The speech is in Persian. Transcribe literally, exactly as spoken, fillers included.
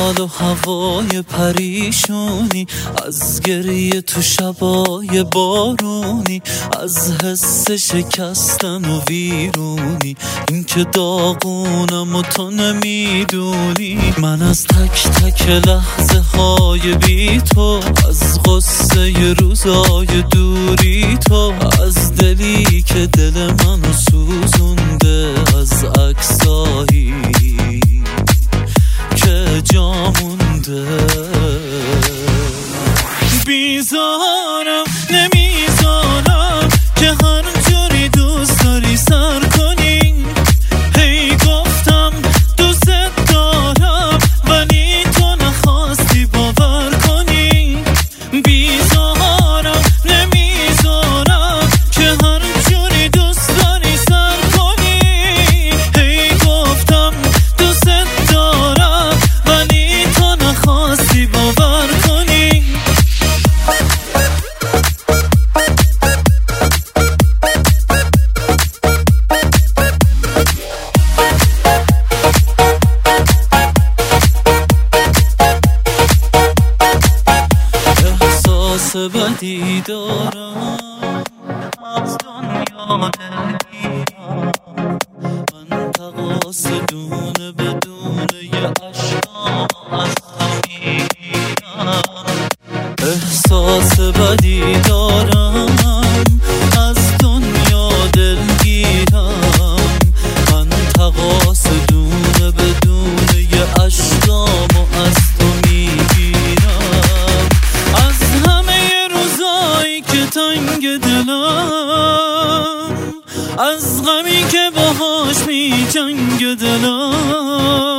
حال و هوای پریشونی، از گریه تو شبای بارونی، از حس شکستن و ویرونی، این که داغونم و تو نمیدونی. من از تک تک لحظه های بی تو، از غصه روزای دوری تو، از دلی که دل منو سوزونده، از عکسایی که جا مونده. بیزارم نمیذارم که هر جوری دوست داری سر کنی. هی گفتم دوست دارم ولی تو نخواستی باور کنی. بیزارم نمیذارم که هر جوری دوست داری سر کنی. هی گفتم دوست دارم ولی تو نخواستی باور کنی. احساس بدی دارم از دنیا دلگیرم، من تقاص دونه بدونه یه عشقام از تو میگیرم. احساس بدی دارم از دنیا دلگیرم، من تقاص دونه بدونه یه عشقام از تو میگیرم. از همه روزایی که تنگ دلم، از غمی که باهاش می جنگ دلم،